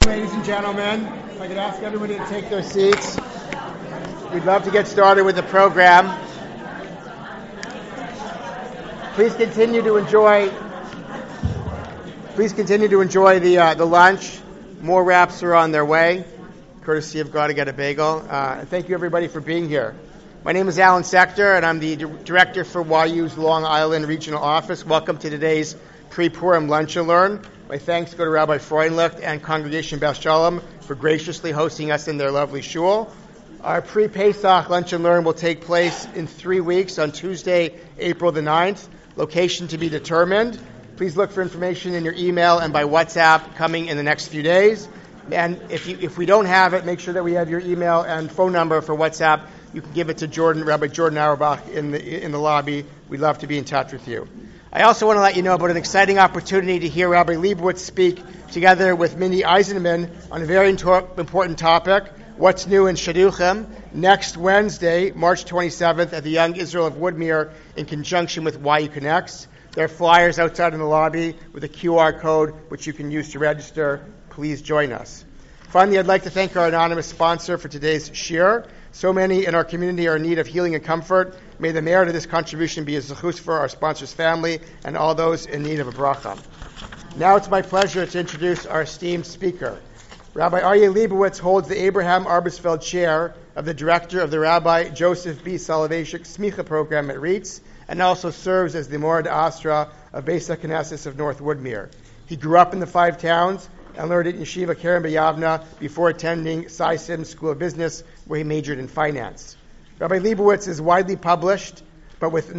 Ladies and gentlemen, if I could ask everybody to take their seats. We'd love to get started with the program. Please continue to enjoy the lunch. More wraps are on their way, courtesy of Gotta Get a Bagel. And thank you everybody for being here. My name is Alan Sector, and I'm the director for YU's Long Island Regional Office. Welcome to today's Pre-Purim Lunch and Learn. My thanks go to Rabbi Freundlich and Congregation Beth Shalom for graciously hosting us in their lovely shul. Our pre-Pesach Lunch and Learn will take place in 3 weeks on Tuesday, April the 9th. Location to be determined. Please look for information in your email and by WhatsApp coming in the next few days. And if we don't have it, make sure that we have your email and phone number for WhatsApp. You can give it to Rabbi Jordan Auerbach in the lobby. We'd love to be in touch with you. I also want to let you know about an exciting opportunity to hear Rabbi Leibowitz speak together with Mindy Eisenman on a very important topic, what's new in Shidduchim, next Wednesday, March 27th, at the Young Israel of Woodmere in conjunction with YU Connects. There are flyers outside in the lobby with a QR code which you can use to register. Please join us. Finally, I'd like to thank our anonymous sponsor for today's shir. So many in our community are in need of healing and comfort. May the merit of this contribution be a zechus for our sponsor's family and all those in need of a bracha. Now it's my pleasure to introduce our esteemed speaker. Rabbi Aryeh Leibowitz holds the Abraham Arbesfeld Chair of the Director of the Rabbi Joseph B. Soloveitchik Smicha Program at REITs, and also serves as the Morad Astra of Beis HaKnesses of North Woodmere. He grew up in the Five Towns and learned at Yeshiva Keren B'Yavna before attending Cy Sim School of Business, where he majored in finance. Rabbi Leibowitz is widely published, but with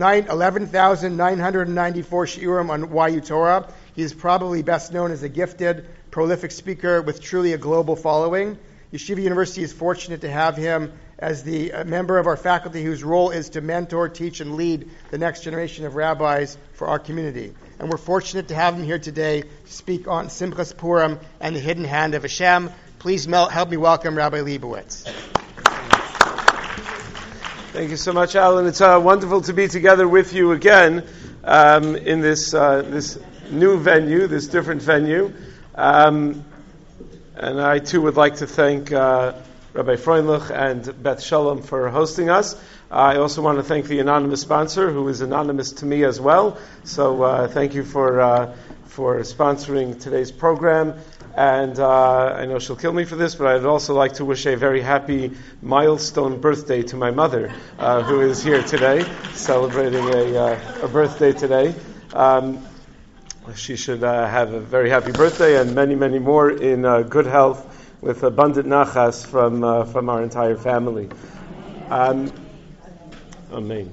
11,994 shiurim on YU Torah, he is probably best known as a gifted, prolific speaker with truly a global following. Yeshiva University is fortunate to have him as the member of our faculty whose role is to mentor, teach, and lead the next generation of rabbis for our community. And we're fortunate to have him here today to speak on Simchas Purim and the hidden hand of Hashem. Please help me welcome Rabbi Leibowitz. Thank you so much, Alan. It's wonderful to be together with you again in this new venue, this different venue. And I too would like to thank Rabbi Freundlich and Beth Shalom for hosting us. I also want to thank the anonymous sponsor, who is anonymous to me as well. So thank you for sponsoring today's program. And I know she'll kill me for this, but I'd also like to wish a very happy milestone birthday to my mother, who is here today, celebrating a birthday today. She should have a very happy birthday and many, many more in good health with abundant nachas from our entire family. Amen.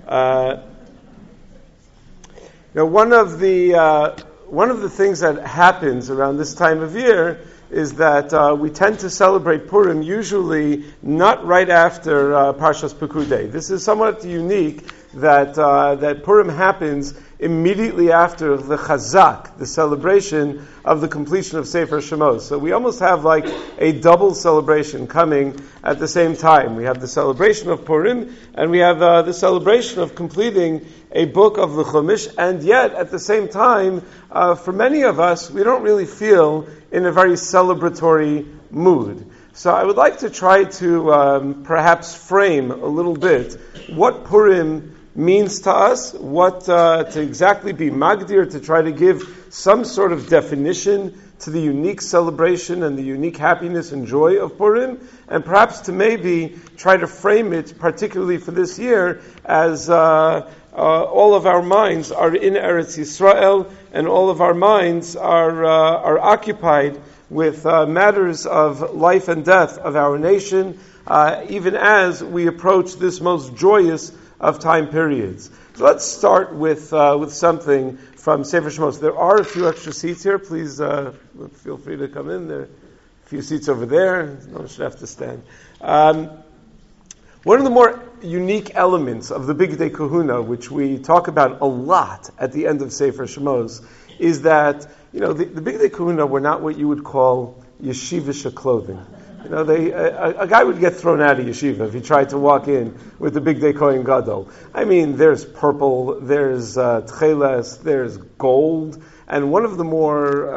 Now, one of the things that happens around this time of year is that we tend to celebrate Purim usually not right after Parshas Pekudei. This is somewhat unique that Purim happens immediately after the Chazak, the celebration of the completion of Sefer Shemos. So we almost have like a double celebration coming at the same time. We have the celebration of Purim, and we have the celebration of completing a book of the Chumash, and yet at the same time, for many of us, we don't really feel in a very celebratory mood. So I would like to try to perhaps frame a little bit what Purim means to us, what to exactly be magdir, to try to give some sort of definition to the unique celebration and the unique happiness and joy of Purim, and perhaps to maybe try to frame it, particularly for this year, as all of our minds are in Eretz Yisrael, and all of our minds are occupied with matters of life and death of our nation, even as we approach this most joyous of time periods. So let's start with something from Sefer Shemos. There are a few extra seats here. Please feel free to come in. There are a few seats over there. No one should have to stand. One of the more unique elements of the Big Day Kahuna, which we talk about a lot at the end of Sefer Shemos, is that the Big Day Kahuna were not what you would call yeshivish clothing. A guy would get thrown out of yeshiva if he tried to walk in with the Big Day Kohen Gadol. I mean, there's purple, there's tcheles, there's gold, And one of the more,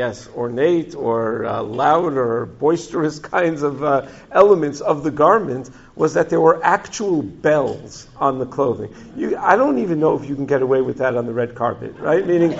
ornate or loud or boisterous kinds of elements of the garment was that there were actual bells on the clothing. I don't even know if you can get away with that on the red carpet, right? Meaning,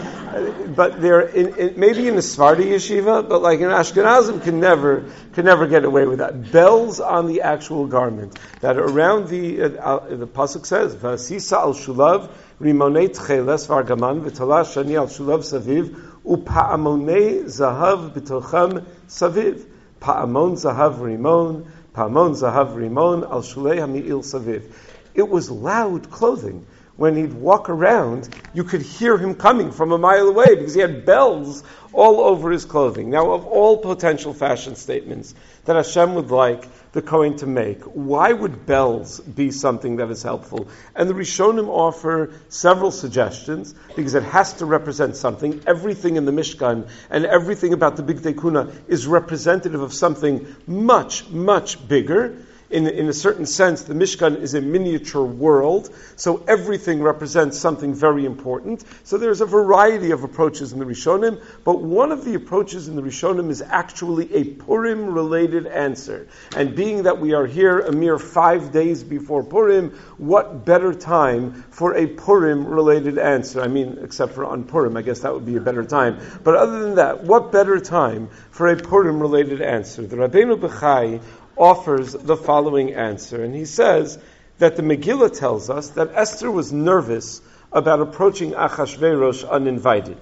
but maybe in a Sephardi yeshiva, but like in Ashkenazim can never get away with that. Bells on the actual garment that are around the pasuk says, "Vasisa al shulav rimonei tcheles vargaman v'tala shani al shulav saviv upa'amonei zahav b'tochem saviv pa'amon zahav rimon." Pamon zahav rimon al shulei hami'il saviv. It was loud clothing. When he'd walk around, you could hear him coming from a mile away because he had bells all over his clothing. Now, of all potential fashion statements that Hashem would like the Kohen to make, why would bells be something that is helpful? And the Rishonim offer several suggestions because it has to represent something. Everything in the Mishkan and everything about the Bigdei Kuna is representative of something much, much bigger. In a certain sense, the Mishkan is a miniature world, so everything represents something very important. So there's a variety of approaches in the Rishonim, but one of the approaches in the Rishonim is actually a Purim-related answer. And being that we are here a mere 5 days before Purim, what better time for a Purim-related answer? I mean, except for on Purim, I guess that would be a better time. But other than that, what better time for a Purim-related answer? The Rabbeinu Bechai offers the following answer, and he says that the Megillah tells us that Esther was nervous about approaching Achashverosh uninvited.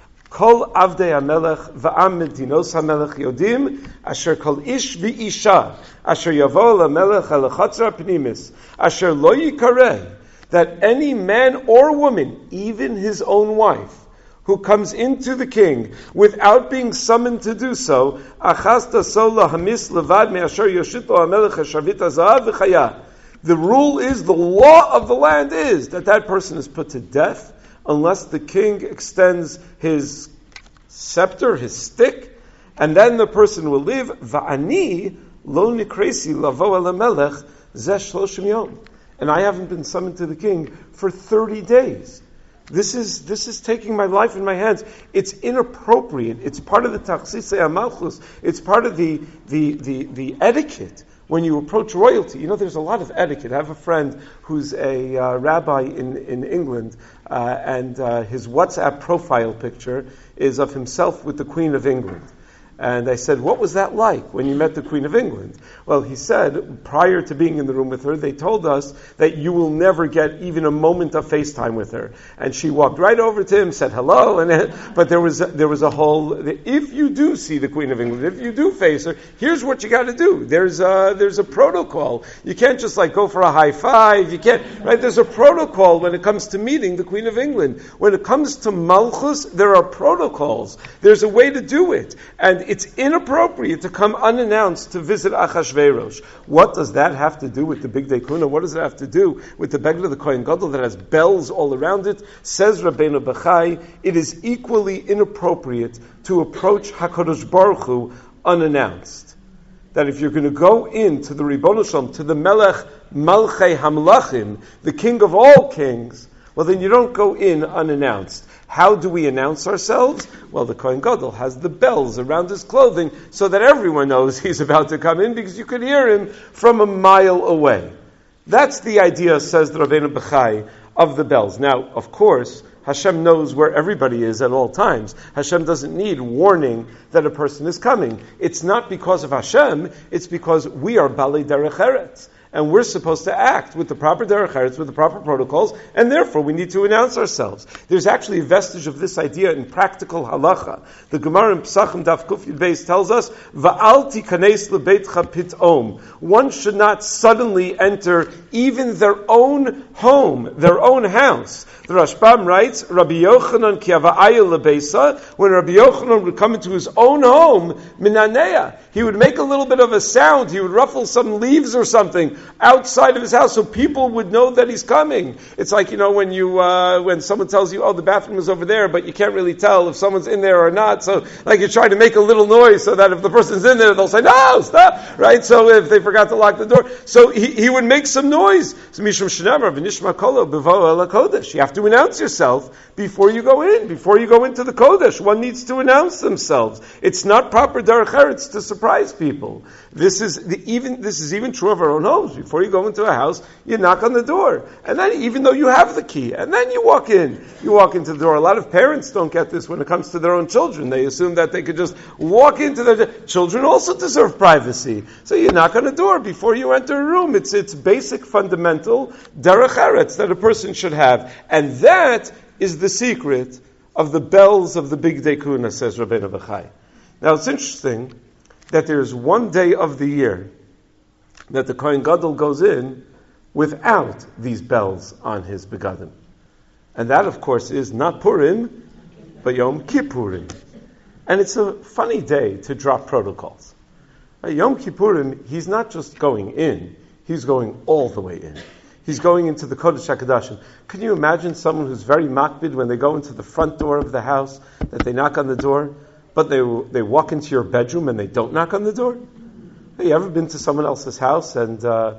Kol avdei hamelech va'am medinos hamelech yodim asher kol ish v'isha asher yavo lamelech alachatzra pnimis asher lo yikareh, that any man or woman, even his own wife, who comes into the king without being summoned to do so, the rule is, the law of the land is that person is put to death unless the king extends his scepter, his stick, and then the person will live. Va'ani lo nikresi lavo el hamelech zeh shloshim yom. And I haven't been summoned to the king for 30 days. This is taking my life in my hands. It's inappropriate. It's part of the tachsisei hamalchus. It's part of the etiquette when you approach royalty. You know, there's a lot of etiquette. I have a friend who's a rabbi in England, and his WhatsApp profile picture is of himself with the Queen of England. And I said, what was that like when you met the Queen of England? Well, he said, prior to being in the room with her, they told us that you will never get even a moment of FaceTime with her. And she walked right over to him, said hello, but there was a whole, if you do see the Queen of England, if you do face her, here's what you got to do. There's a protocol. You can't just go for a high five. You can't, right? There's a protocol when it comes to meeting the Queen of England. When it comes to Malchus, there are protocols. There's a way to do it. And it's inappropriate to come unannounced to visit Achashverosh. What does that have to do with the Bigdei Kuna? What does it have to do with the Beged of the Kohen Gadol that has bells all around it? Says Rabbeinu Bechai, it is equally inappropriate to approach HaKadosh Baruch Hu unannounced. That if you're going to go into the Ribono Shalom, to the Melech Malchei Hamlachim, the King of all kings, well then you don't go in unannounced. How do we announce ourselves? Well, the Kohen Gadol has the bells around his clothing so that everyone knows he's about to come in because you could hear him from a mile away. That's the idea, says the Rabbeinu Bechai, of the bells. Now, of course, Hashem knows where everybody is at all times. Hashem doesn't need warning that a person is coming. It's not because of Hashem, it's because we are Balei Derech Eretz. And we're supposed to act with the proper derech eretz, with the proper protocols, and therefore we need to announce ourselves. There's actually a vestige of this idea in practical halacha. The Gemara in Pesachim Daf Kuf Yud Beis tells us, "Va'al tikanes lebeitcha pitom." One should not suddenly enter even their own home, their own house. The Rashbam writes, Rabbi Yochanan ki hava'aya lebeisa, when Rabbi Yochanan would come into his own home, minaneya, he would make a little bit of a sound, he would ruffle some leaves or something. outside of his house so people would know that he's coming. It's like, when someone tells you, oh, the bathroom is over there, but you can't really tell if someone's in there or not. So, like, you're trying to make a little noise so that if the person's in there, they'll say, no, stop, right? So if they forgot to lock the door. So he would make some noise. So Mishum Shenamar v'nishma kolo b'vo el kodesh. You have to announce yourself before you go in, before you go into the Kodesh. One needs to announce themselves. It's not proper derech eretz to surprise people. This is even true of our own homes. Before you go into a house, you knock on the door. And then, even though you have the key, and then you walk in. You walk into the door. A lot of parents don't get this when it comes to their own children. They assume that they could just walk into their children also deserve privacy. So you knock on the door before you enter a room. It's basic, fundamental derech eretz that a person should have. And that is the secret of the bells of the Big Day Kuna, says Rabbeinu Bachai. Now it's interesting that there's one day of the year that the Kohen Gadol goes in without these bells on his begadim. And that, of course, is not Purim, but Yom Kippurim. And it's a funny day to drop protocols. Yom Kippurim, he's not just going in, he's going all the way in. He's going into the Kodesh HaKadoshim. Can you imagine someone who's very makbid when they go into the front door of the house, that they knock on the door, but they walk into your bedroom and they don't knock on the door? Have you ever been to someone else's house and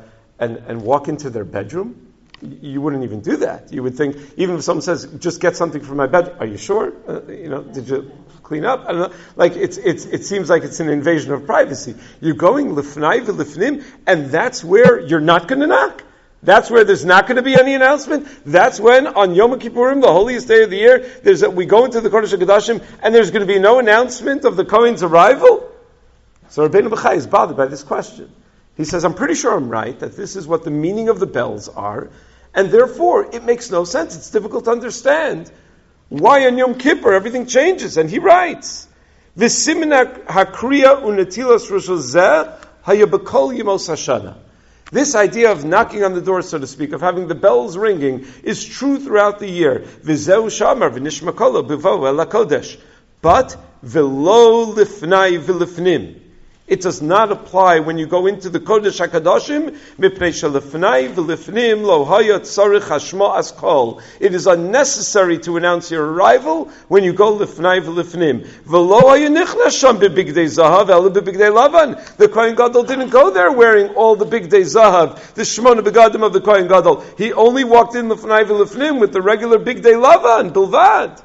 walk into their bedroom? You wouldn't even do that. You would think, even if someone says, just get something from my bed, are you sure? Did you clean up? I don't know. Like, it seems like it's an invasion of privacy. You're going lifnai v'lifnim, and that's where you're not going to knock. That's where there's not going to be any announcement. That's when, on Yom Kippurim, the holiest day of the year, we go into the Kodesh HaKadoshim, and there's going to be no announcement of the Kohen's arrival. So Rabbeinu Bachai is bothered by this question. He says, I'm pretty sure I'm right, that this is what the meaning of the bells are, and therefore it makes no sense. It's difficult to understand why on Yom Kippur everything changes. And he writes, V'simin hakriya unetilas rosh hazeh haya b'kol yemos hashana. This idea of knocking on the door, so to speak, of having the bells ringing, is true throughout the year. V'zeu shamar v'nishma kolo b'vo el hakodesh. But v'lo lifnai v'lifnim. It does not apply when you go into the Kodesh HaKadoshim, mipnei shelifnai v'lifnim lo haya tzarich hashma as kol. It is unnecessary to announce your arrival when you go lifnai v'lifnim. V'lo haya nichnas sham b'bigdei zahav ela b'bigdei lavan. The Kohen Gadol didn't go there wearing all the bigdei zahav, the shmona begadim of the Kohen Gadol. He only walked in lifnai v'lifnim with the regular bigdei lavan, bilvad.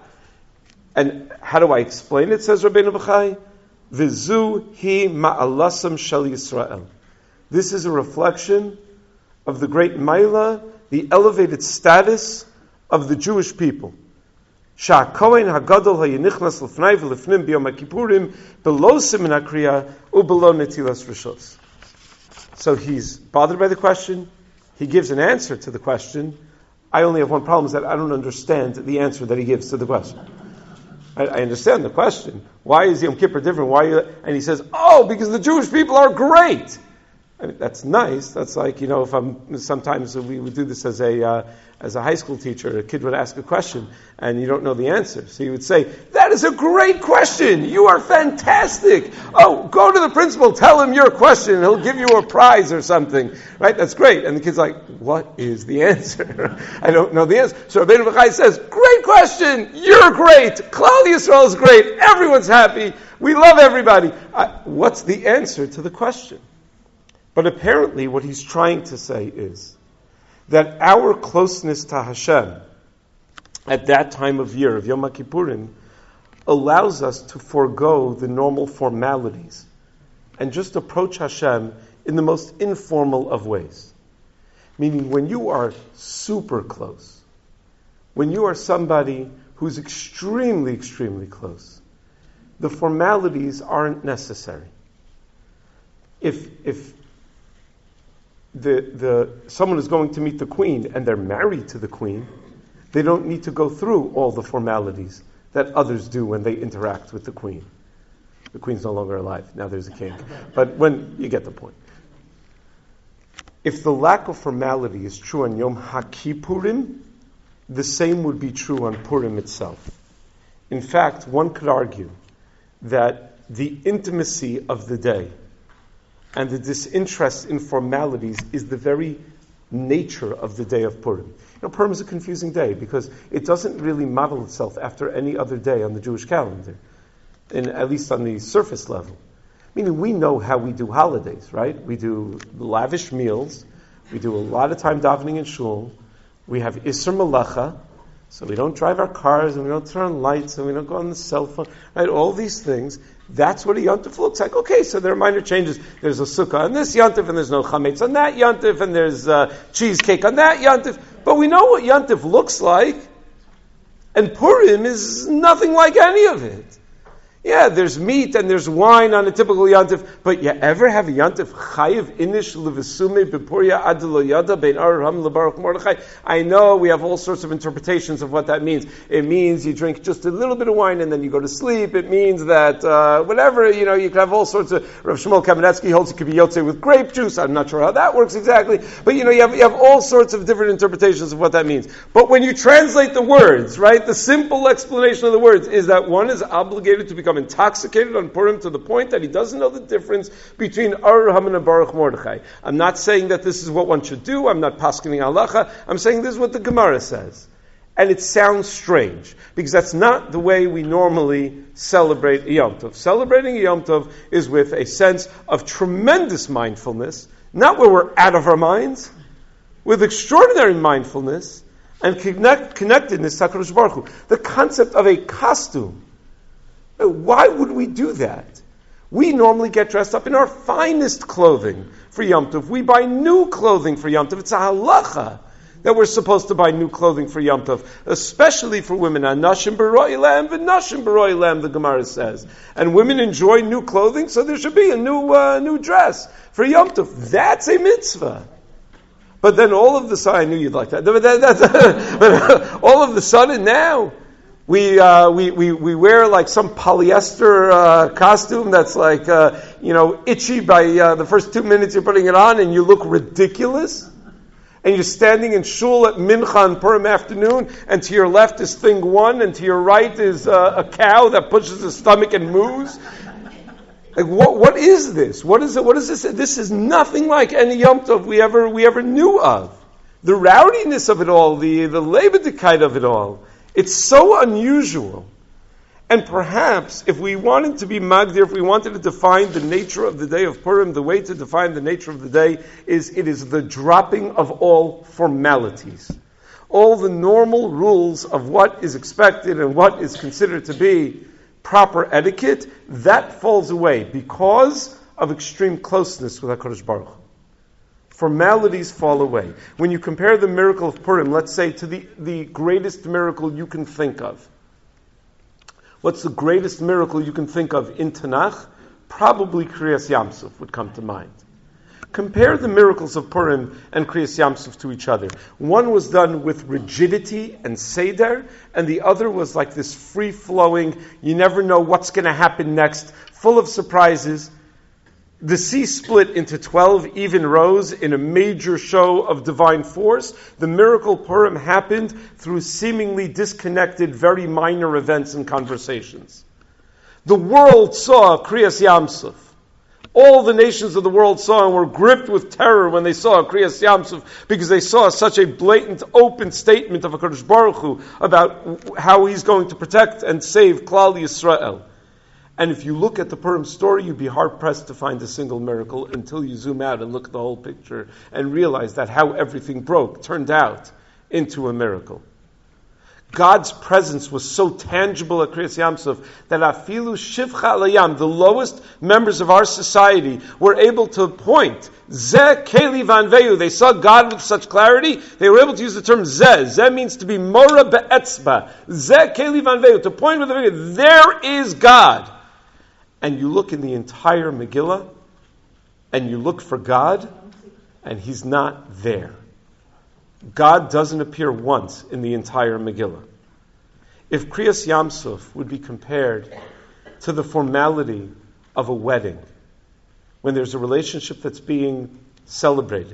And how do I explain it, says Rabbeinu Bachai? V'zu hi ma'alasam shel Yisrael. This is a reflection of the great Maila, the elevated status of the Jewish people. Sha'kohen hagadol hayinichnas l'fnai v'lifnim b'yom ha'kippurim below simin hakriya u'below netilas rishos. So he's bothered by the question. He gives an answer to the question. I only have one problem, is that I don't understand the answer that he gives to the question. I understand the question. Why is Yom Kippur different? And he says, because the Jewish people are great. I mean, that's nice. That's like, sometimes we would do this as a high school teacher. A kid would ask a question and you don't know the answer. So you would say, that is a great question. You are fantastic. Oh, go to the principal, tell him your question, and he'll give you a prize or something. Right? That's great. And the kid's like, what is the answer? I don't know the answer. So Rabbeinu Bachai says, great question. You're great. Klal Yisrael is great. Everyone's happy. We love everybody. What's the answer to the question? But apparently what he's trying to say is that our closeness to Hashem at that time of year, of Yom Kippurim, allows us to forego the normal formalities and just approach Hashem in the most informal of ways. Meaning when you are super close, when you are somebody who's extremely, extremely close, the formalities aren't necessary. If someone is going to meet the queen and they're married to the queen, they don't need to go through all the formalities that others do when they interact with the queen. The queen's no longer alive. Now there's a king. But when you get the point. If the lack of formality is true on Yom HaKippurim, the same would be true on Purim itself. In fact, one could argue that the intimacy of the day and the disinterest in formalities is the very nature of the day of Purim. Purim is a confusing day because it doesn't really model itself after any other day on the Jewish calendar, at least on the surface level. Meaning we know how we do holidays, right? We do lavish meals, we do a lot of time davening in shul, we have Isser Malacha, so we don't drive our cars and we don't turn on lights and we don't go on the cell phone, right? All these things. That's what a yontif looks like. Okay, so there are minor changes. There's a sukkah on this yontif, and there's no chametz on that yontif, and there's cheesecake on that yontif. But we know what yontif looks like, and Purim is nothing like any of it. Yeah, there's meat and there's wine on a typical yontif, but you ever have a yontif chayiv inish levesume bepuria adlo yada bein arham lebaruch mordechai? I know we have all sorts of interpretations of what that means. It means you drink just a little bit of wine and then you go to sleep. It means that whatever, you can have all sorts of. Rav Shmuel Kamenetsky holds it could be yotze with grape juice. I'm not sure how that works exactly, but you have all sorts of different interpretations of what that means. But when you translate the words, right, the simple explanation of the words is that one is obligated to become intoxicated on Purim to the point that he doesn't know the difference between Ar Haman and Baruch Mordechai. I'm not saying that this is what one should do. I'm not paskening halacha. I'm saying this is what the Gemara says. And it sounds strange, because that's not the way we normally celebrate a Yom Tov. Celebrating a Yom Tov is with a sense of tremendous mindfulness, not where we're out of our minds, with extraordinary mindfulness and connectedness to HaKadosh Baruch Hu. The concept of a costume. Why would we do that? We normally get dressed up in our finest clothing for Yom Tov. We buy new clothing for Yom Tov. It's a halacha that we're supposed to buy new clothing for Yom Tov, especially for women. Anashim b'roi lam v'nashim b'roi lam, the Gemara says. And women enjoy new clothing, so there should be a new dress for Yom Tov. That's a mitzvah. But then all of the sudden, I knew you'd like that. But all of the sudden now, we wear like some polyester costume that's like itchy by the first 2 minutes you're putting it on, and you look ridiculous. And you're standing in shul at Mincha on Purim afternoon, and to your left is thing one, and to your right is a cow that pushes his stomach and moves. Like what is this? What is it? What is this? This is nothing like any Yom Tov we ever knew of. The rowdiness of it all, the leibedikkeit of it all. It's so unusual. And perhaps if we wanted to be magdir, if we wanted to define the nature of the day of Purim, the way to define the nature of the day is it is the dropping of all formalities. All the normal rules of what is expected and what is considered to be proper etiquette, that falls away because of extreme closeness with HaKadosh Baruch Hu. Formalities fall away. When you compare the miracle of Purim, let's say, to the greatest miracle you can think of. What's the greatest miracle you can think of in Tanakh? Probably Kriyas Yamsuf would come to mind. Compare the miracles of Purim and Kriyas Yamsuf to each other. One was done with rigidity and seder, and the other was like this free-flowing, you never know what's going to happen next, full of surprises. The sea split into 12 even rows in a major show of divine force. The miracle Purim happened through seemingly disconnected, very minor events and conversations. The world saw Kriyas Yamsuf. All the nations of the world saw and were gripped with terror when they saw Kriyas Yamsuf, because they saw such a blatant, open statement of HaKadosh Baruch Hu about how He's going to protect and save Klal Yisrael. And if you look at the Purim story, you'd be hard-pressed to find a single miracle until you zoom out and look at the whole picture and realize that how everything broke turned out into a miracle. God's presence was so tangible at Kriyas Yamsuf that afilu shivcha alayam, the lowest members of our society, were able to point, Zeh keli vanveyu. They saw God with such clarity, they were able to use the term Zeh. Zeh means to be mora be'etzba. Zeh keli vanveyu, to point with the finger, there is God. And you look in the entire Megillah, and you look for God, and He's not there. God doesn't appear once in the entire Megillah. If Kriyas Yamsuf would be compared to the formality of a wedding, when there's a relationship that's being celebrated,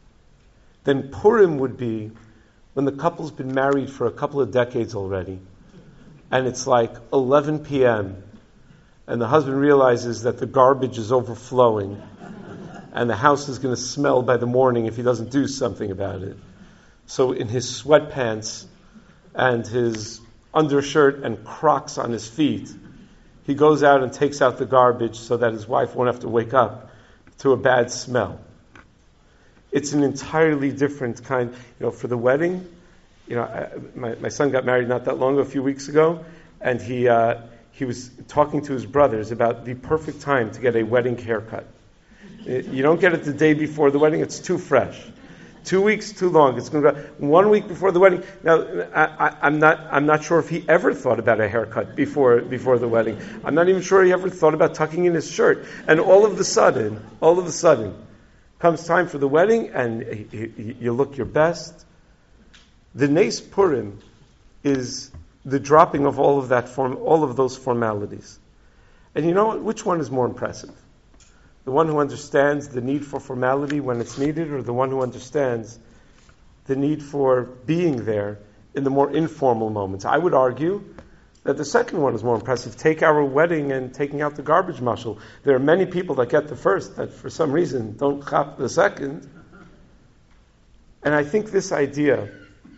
then Purim would be when the couple's been married for a couple of decades already, and it's like 11 p.m., and the husband realizes that the garbage is overflowing, and the house is going to smell by the morning if he doesn't do something about it. So in his sweatpants and his undershirt and Crocs on his feet, he goes out and takes out the garbage so that his wife won't have to wake up to a bad smell. It's an entirely different kind, for the wedding. My son got married not that long ago, a few weeks ago, and he was talking to his brothers about the perfect time to get a wedding haircut. You don't get it the day before the wedding; it's too fresh. 2 weeks too long. It's going to go 1 week before the wedding. Now, I'm not sure if he ever thought about a haircut before the wedding. I'm not even sure he ever thought about tucking in his shirt. And all of a sudden, comes time for the wedding, and you look your best. The Nes Purim is the dropping of all of those formalities. And you know what? Which one is more impressive? The one who understands the need for formality when it's needed, or the one who understands the need for being there in the more informal moments? I would argue that the second one is more impressive. Take our wedding and taking out the garbage mashal. There are many people that get the first that for some reason don't chop the second. And I think this idea,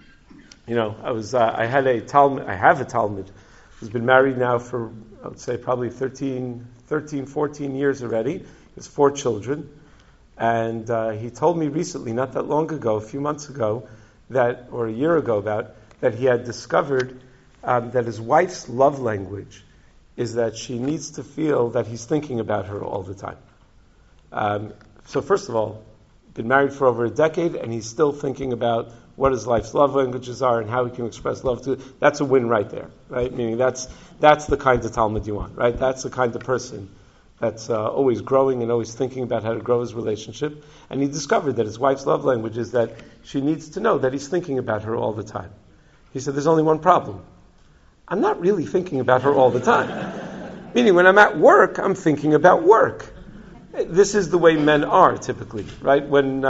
I have a Talmud who's been married now for, I would say, probably 13, 14 years already. He has 4 children. And he told me recently, not that long ago, a few months ago, or a year ago that he had discovered that his wife's love language is that she needs to feel that he's thinking about her all the time. So first of all, been married for over a decade, and he's still thinking about what his life's love languages are and how he can express love to it. That's a win right there, right? Meaning that's the kind of Talmud you want, right? That's the kind of person that's always growing and always thinking about how to grow his relationship. And he discovered that his wife's love language is that she needs to know that he's thinking about her all the time. He said, there's only one problem. I'm not really thinking about her all the time. Meaning when I'm at work, I'm thinking about work. This is the way men are typically, right? When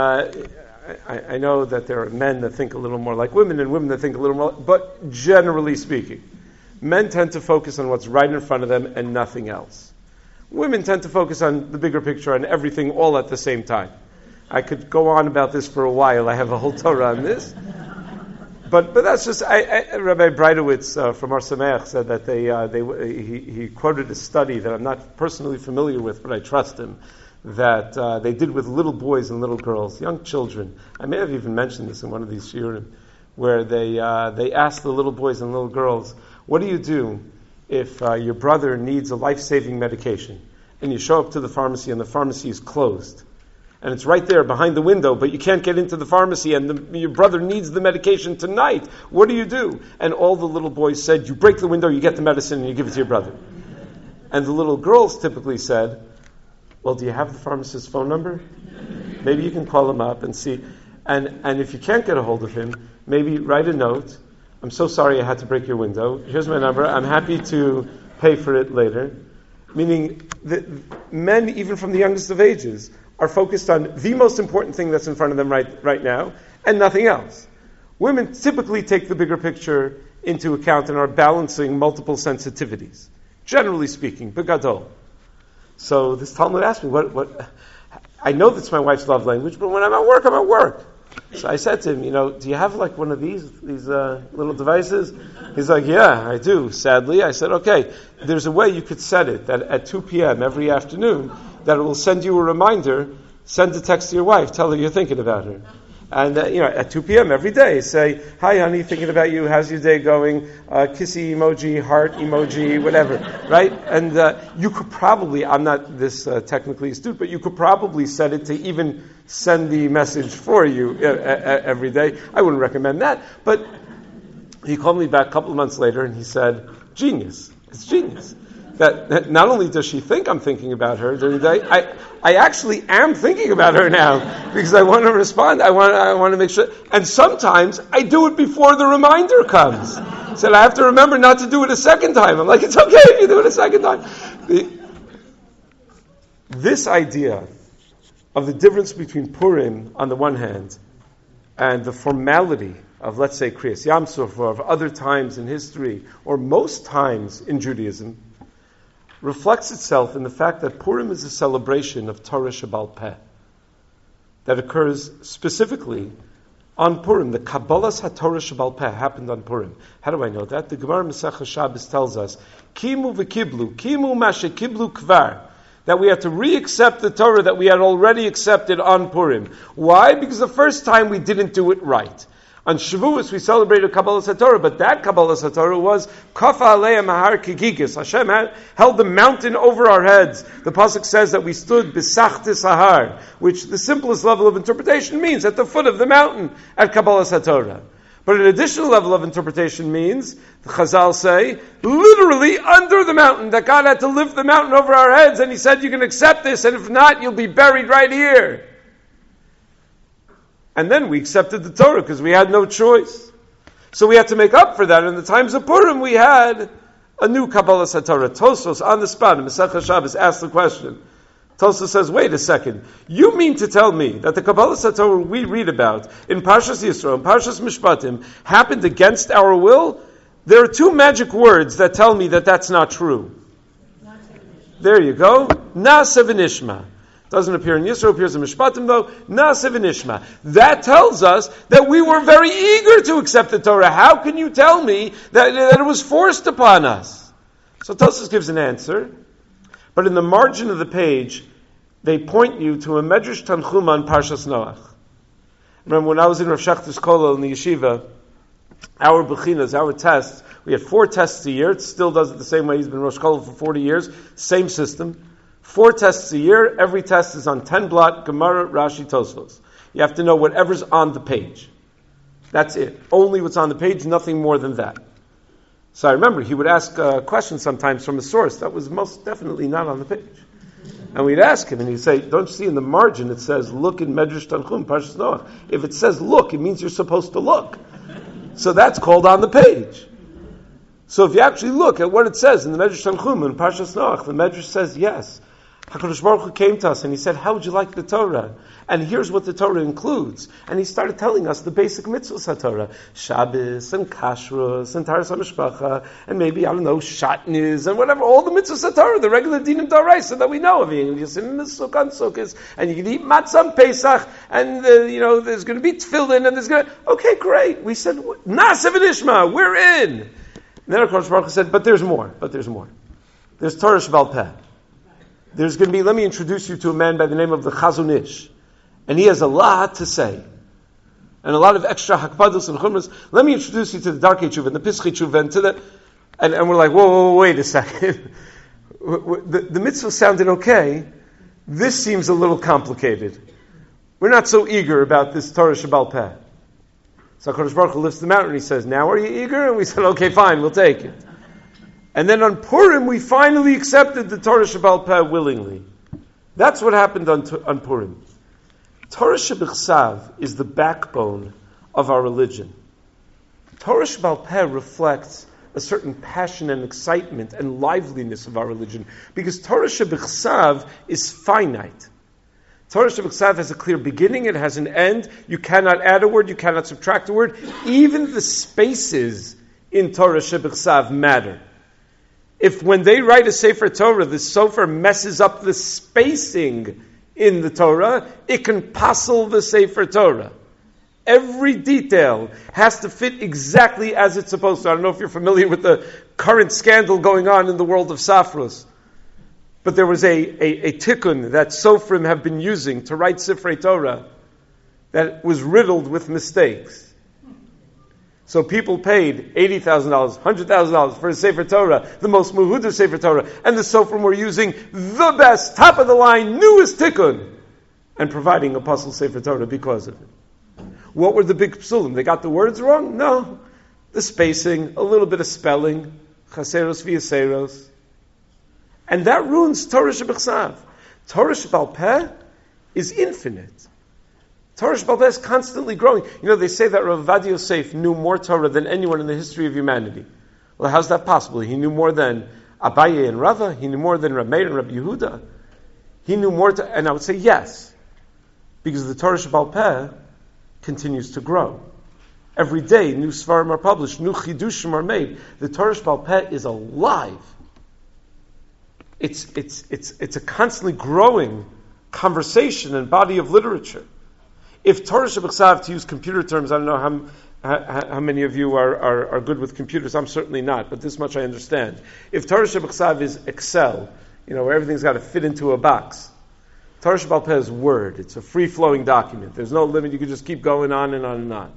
I know that there are men that think a little more like women and women that think a little more, but generally speaking, men tend to focus on what's right in front of them and nothing else. Women tend to focus on the bigger picture and everything all at the same time. I could go on about this for a while. I have a whole Torah on this. But that's just, Rabbi Breitowitz from Ar Sameach said that he quoted a study that I'm not personally familiar with, but I trust him, that they did with little boys and little girls, young children. I may have even mentioned this in one of these shiurim, where they asked the little boys and little girls, what do you do if your brother needs a life-saving medication, and you show up to the pharmacy and the pharmacy is closed? And it's right there behind the window, but you can't get into the pharmacy, and your brother needs the medication tonight. What do you do? And all the little boys said, you break the window, you get the medicine, and you give it to your brother. And the little girls typically said, well, do you have the pharmacist's phone number? Maybe you can call him up and see. And if you can't get a hold of him, maybe write a note. I'm so sorry I had to break your window. Here's my number. I'm happy to pay for it later. Meaning that men, even from the youngest of ages, are focused on the most important thing that's in front of them right now, and nothing else. Women typically take the bigger picture into account and are balancing multiple sensitivities, generally speaking, begadol. So this Talmud asked me, what? I know that's my wife's love language, but when I'm at work, I'm at work. So I said to him, do you have like one of these little devices? He's like, yeah, I do, sadly. I said, okay, there's a way you could set it that at 2 p.m. every afternoon, that it will send you a reminder, send a text to your wife, tell her you're thinking about her. And, at 2 p.m. every day, say, hi, honey, thinking about you, how's your day going? Kissy emoji, heart emoji, whatever, right? And you could probably, I'm not this technically astute, but you could probably set it to even send the message for you every day. I wouldn't recommend that. But he called me back a couple of months later, and he said, genius. It's genius. That not only does she think I'm thinking about her during the day, I actually am thinking about her now because I want to respond. I want to make sure. And sometimes I do it before the reminder comes. So I have to remember not to do it a second time. I'm like, it's okay if you do it a second time. This idea of the difference between Purim on the one hand and the formality of, let's say, Kriyas Yam Suf, or of other times in history, or most times in Judaism, reflects itself in the fact that Purim is a celebration of Torah Shebaal Peh. that occurs specifically on Purim. The Kabbalas HaTorah Shebal Peh happened on Purim. How do I know that? The Gemara Masechah Shabbos tells us, Kimu v'kiblu, Kimu mashe kiblu kvar, that we had to re-accept the Torah that we had already accepted on Purim. Why? Because the first time we didn't do it right. On Shavuos we celebrated Kabbalas HaTorah, but that Kabbalas HaTorah was Kafa Alei Mahar Kigigis. Hashem held the mountain over our heads. The pasuk says that we stood Besachtis Ahar, which the simplest level of interpretation means at the foot of the mountain at Kabbalas HaTorah. But an additional level of interpretation means, the Chazal say, literally under the mountain, that God had to lift the mountain over our heads, and He said, you can accept this, and if not, you'll be buried right here. And then we accepted the Torah because we had no choice. So we had to make up for that. In the times of Purim, we had a new Kabbalas HaTorah. Tosfos, on the spot, in Masechah Shabbos, asked the question. Tosfos says, wait a second. You mean to tell me that the Kabbalas HaTorah we read about in Parshas Yisro, in Parshas Mishpatim, happened against our will? There are two magic words that tell me that that's not true. There you go. Na'aseh v'nishma. Doesn't appear in Yisro, appears in Mishpatim though. Na'aseh v'nishma. That tells us that we were very eager to accept the Torah. How can you tell me that it was forced upon us? So Tosfos gives an answer, but in the margin of the page, they point you to a Medrash Tanchuma on Parshas Noach. Remember when I was in Rav Shachter's Kollel in the yeshiva, our bechinas, our tests, we had 4 tests a year. It still does it the same way. He's been Rosh Kollel for 40 years. Same system. 4 tests a year. Every test is on 10 blot, Gemara, Rashi, Tosfos. You have to know whatever's on the page. That's it. Only what's on the page, nothing more than that. So I remember he would ask questions sometimes from a source that was most definitely not on the page. And we'd ask him, and he'd say, don't you see in the margin it says, look in Medrash Tanchum, Parshas Noach. If it says look, it means you're supposed to look. So that's called on the page. So if you actually look at what it says in the Medrash Tanchum and Parshas Noach, the Medrash says yes. HaKadosh Baruch Hu came to us and He said, how would you like the Torah? And here's what the Torah includes. And He started telling us the basic mitzvahs HaTorah. Shabbos and Kashrus and Taras HaMishpacha and maybe, Shatnez and whatever. All the mitzvahs HaTorah, the regular dinim d'oraisa that we know of. You sit in the sukkah on Sukkot and you can eat matzah on Pesach and, there's going to be tefillin and there's going to... Okay, great. We said, Na'aseh v'nishma, we're in. And then HaKadosh Baruch Hu said, but there's more. There's Torah Shebal Peh. There's going to be, let me introduce you to a man by the name of the Chazon Ish. And he has a lot to say. And a lot of extra hakpados and chumras. Let me introduce you to the Darkei Tshuva and the Pischei Tshuva and to the... And we're like, whoa, wait a second. The mitzvah sounded okay. This seems a little complicated. We're not so eager about this Torah Shebal Peh. So HaKadosh Baruch Hu lifts the mountain and He says, now are you eager? And we said, okay, fine, we'll take it. And then on Purim, we finally accepted the Torah Shebal Peh willingly. That's what happened on Purim. Torah Shebechsav is the backbone of our religion. Torah Shebal Peh reflects a certain passion and excitement and liveliness of our religion, because Torah Shebechsav is finite. Torah Shebechsav has a clear beginning, it has an end. You cannot add a word, you cannot subtract a word. Even the spaces in Torah Shebechsav matter. If when they write a Sefer Torah, the Sofer messes up the spacing in the Torah, it can passel the Sefer Torah. Every detail has to fit exactly as it's supposed to. I don't know if you're familiar with the current scandal going on in the world of Safros. But there was a tikkun that Sofrim have been using to write Sifrei Torah that was riddled with mistakes. So people paid $80,000, $100,000 for a Sefer Torah, the most muhudah Sefer Torah, and the Sofrim were using the best, top of the line, newest tikkun, and providing a puzzle Sefer Torah because of it. What were the big psulim? They got the words wrong? No. The spacing, a little bit of spelling, chaseros v'yaseros. And that ruins Torah Shebechsav. Torah Shebal Peh is infinite. Torah Shebal Peh is constantly growing. They say that Rav Ovadia Yosef knew more Torah than anyone in the history of humanity. Well, how's that possible? He knew more than Abaye and Rava. He knew more than Reb Meir and Reb Yehuda. He knew more, and I would say yes, because the Torah Shebal Peh continues to grow. Every day, new Svarim are published, new Chidushim are made. The Torah Shebal Peh is alive. It's a constantly growing conversation and body of literature. If Torah Shebechsav, to use computer terms, I don't know how many of you are good with computers. I'm certainly not, but this much I understand. If Torah Shebechsav is Excel, where everything's got to fit into a box, Torah Shebal Peh is Word. It's a free-flowing document. There's no limit. You can just keep going on and on and on.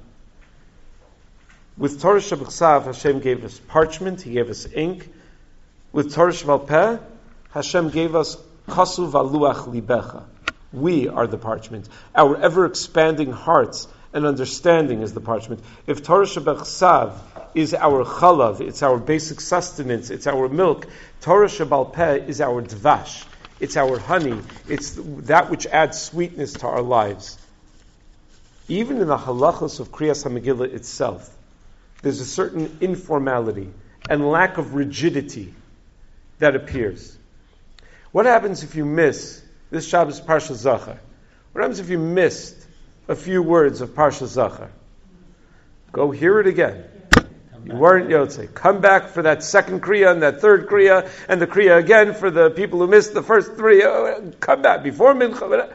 With Torah Shebechsav, Hashem gave us parchment. He gave us ink. With Torah Shebal Peh, Hashem gave us Kasu Valuach Libecha. We are the parchment. Our ever-expanding hearts and understanding is the parchment. If Torah Shebechsav is our chalav, it's our basic sustenance, it's our milk, Torah Shebal Peh is our dvash, it's our honey, it's that which adds sweetness to our lives. Even in the halachos of Kriyas HaMegillah itself, there's a certain informality and lack of rigidity that appears. What happens if you miss this Shabbos Parsha Zachar? What happens if you missed a few words of Parsha Zachar? Go hear it again. You weren't Yotzei. Come back for that second Kriya and that third Kriya and the Kriya again for the people who missed the first three. Come back before Mincha.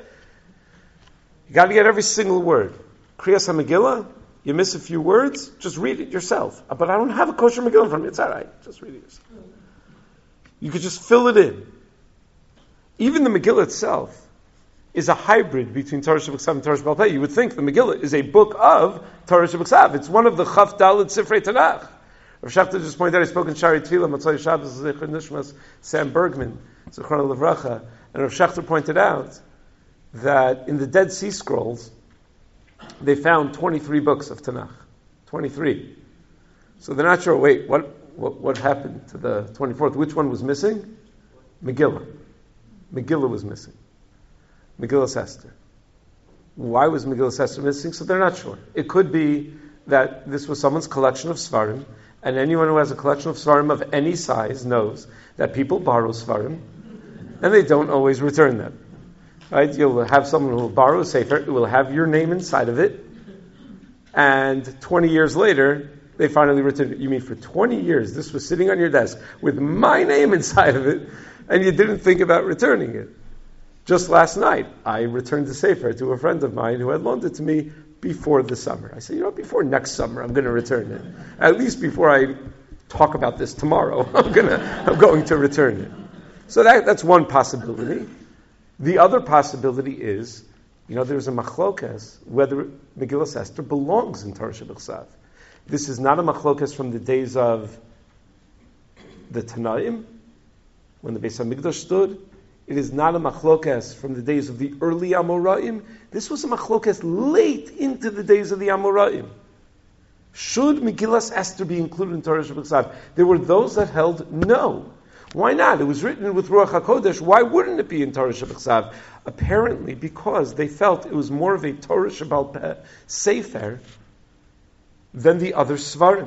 You got to get every single word. Kriyas HaMegillah, you miss a few words, just read it yourself. But I don't have a kosher Megillah from you. It's all right. Just read it yourself. You could just fill it in. Even the Megillah itself is a hybrid between Torah Shebechsav and Torah Shebal Peh. You would think the Megillah is a book of Torah Shebechsav. It's one of the Chaf Dalet Sifrei Tanakh. Rav Shachter just pointed out, he spoke in Shari Tefillah, Motzei Shabbos, Zecher Nishmas, Sam Bergman, Zichron Levracha, and Rav Shachter pointed out that in the Dead Sea Scrolls, they found 23 books of Tanakh. 23. So they're not sure, what happened to the 24th? Which one was missing? Megillah. Megillah was missing. Megillah Esther. Why was Megillah Esther missing? So they're not sure. It could be that this was someone's collection of Svarim, and anyone who has a collection of Svarim of any size knows that people borrow Svarim, and they don't always return them. Right? You'll have someone who will borrow a Sefer, it will have your name inside of it, and 20 years later, they finally return it. You mean for 20 years, this was sitting on your desk with my name inside of it, and you didn't think about returning it. Just last night, I returned the Sefer to a friend of mine who had loaned it to me before the summer. I said, before next summer, I'm going to return it. At least before I talk about this tomorrow, I'm going to return it. So that's one possibility. The other possibility is, there's a machlokas whether Megillah Esther belongs in Torah Shebechsav. This is not a machlokas from the days of the Tanaim, when the Beis HaMikdash stood. It is not a machlokas from the days of the early Amoraim. This was a machlokas late into the days of the Amoraim. Should Megillah Esther be included in Torah Shebechsav? There were those that held no. Why not? It was written with Ruach HaKodesh. Why wouldn't it be in Torah Shebechsav? Apparently because they felt it was more of a Torah Shebal Peh Sefer than the other Svarim.